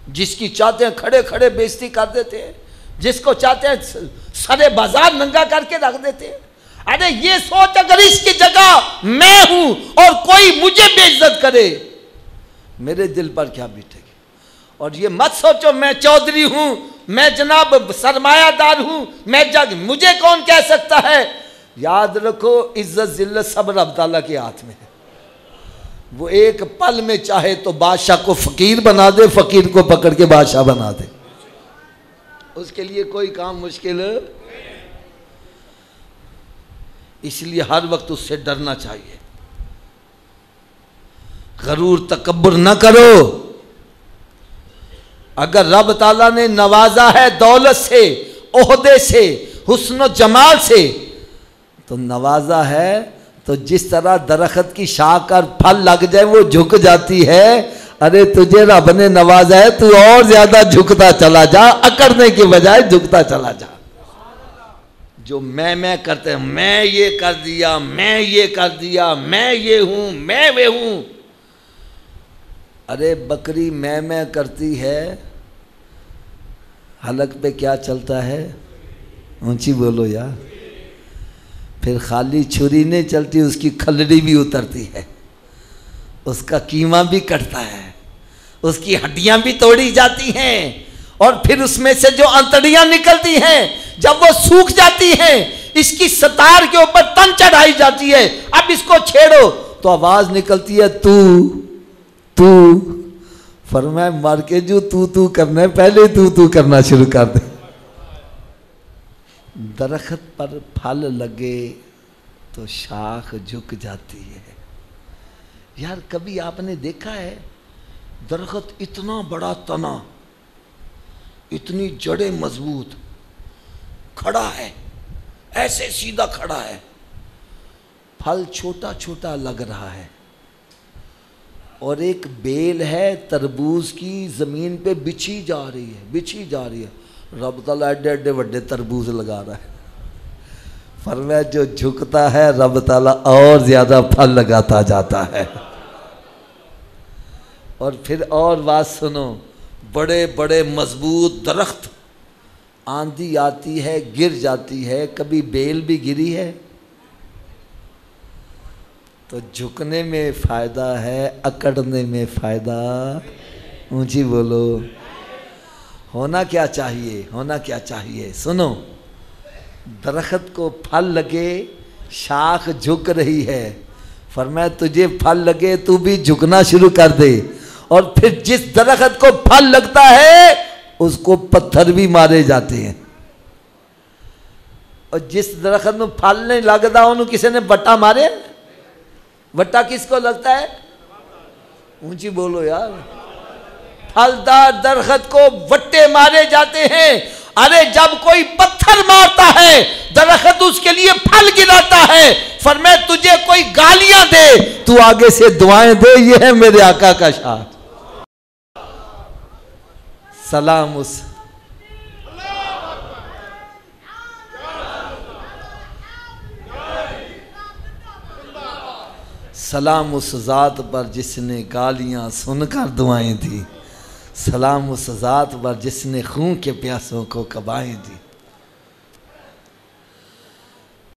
जिसकी चाहते हैं खड़े खड़े बेइज्जती कर देते हैं, जिसको चाहते हैं सारे बाजार नंगा करके रख देते हैं। अरे ये सोच, अगर इसकी जगह मैं हूं और कोई मुझे बेइज्जत करे, मेरे दिल पर क्या बीतेगी। और ये मत सोचो मैं चौधरी हूं, मैं जनाब सरमायादार हूं, मैं जग, मुझे कौन कह सकता है। याद रखो इज्जत जिल्लत सब रब ताला के हाथ में है। वो एक पल में चाहे तो बादशाह को फकीर बना दे, फकीर को पकड़ के बादशाह बना दे, उसके लिए कोई काम मुश्किल। इसलिए हर वक्त उससे डरना चाहिए। गरूर तकब्बुर न करो। अगर रब ताला ने नवाजा है दौलत से, ओहदे से, हुस्न जमाल से, तो नवाजा है तो जिस तरह दरख्त की शाख और फल लग जाए वो झुक जाती है, अरे तुझे रब ने नवाजा है, तू और ज्यादा झुकता चला जा, अकड़ने की बजाय झुकता चला जा। जो मैं करते हैं, मैं ये कर दिया, मैं ये कर दिया, मैं ये हूं, मैं वे हूं। अरे बकरी मैं करती है, हलक पे क्या चलता है, ऊंची बोलो यार। फिर खाली छुरी नहीं चलती, उसकी खलड़ी भी उतरती है, उसका कीमा भी कटता है, उसकी हड्डियां भी तोड़ी जाती हैं, और फिर उसमें से जो अंतड़ियां निकलती हैं जब वो सूख जाती हैं, इसकी सतार के ऊपर तन चढ़ाई जाती है। अब इसको छेड़ो तो आवाज निकलती है तू तू। फरमाए मार के जो तू करना है, पहले तू करना शुरू कर दे। दरख्त पर फल लगे तो शाख झुक जाती है। यार कभी आपने देखा है दरख्त इतना बड़ा तना, इतनी जड़ें मजबूत, खड़ा है, ऐसे सीधा खड़ा है, फल छोटा छोटा लग रहा है, और एक बेल है तरबूज की जमीन पे बिछी जा रही है। रब ताला एडे एडे वड्डे तरबूज लगा रहा है। फरमाया जो झुकता है रब ताला और ज्यादा फल लगाता जाता है। और फिर और बात सुनो, बड़े बड़े मजबूत दरख्त, आंधी आती है गिर जाती है, कभी बेल भी गिरी है। तो झुकने में फायदा है, अकड़ने में फायदा। ऊंची बोलो। होना क्या चाहिए, होना क्या चाहिए। सुनो, दरख्त को फल लगे, शाख झुक रही है, फरमाया तुझे फल लगे तू भी झुकना शुरू कर दे। और फिर जिस दरख्त को फल लगता है उसको पत्थर भी मारे जाते हैं, और जिस दरख्त में फल नहीं लगता उन्होंने किसी ने बट्टा मारे। बट्टा किसको लगता है, ऊंची बोलो यार। फलदार दरख्त को वट्टे मारे जाते हैं। अरे जब कोई पत्थर मारता है दरख्त उसके लिए फल गिराता है। फरमाया तुझे कोई गालियां दे तू आगे से दुआएं दे, ये है मेरे आका का शान। सलाम उस सलाम उस ज़ात पर जिसने गालियां सुनकर दुआएं दी, सलाम उस ज़ात पर जिसने खून के प्यासों को कबाएं दी।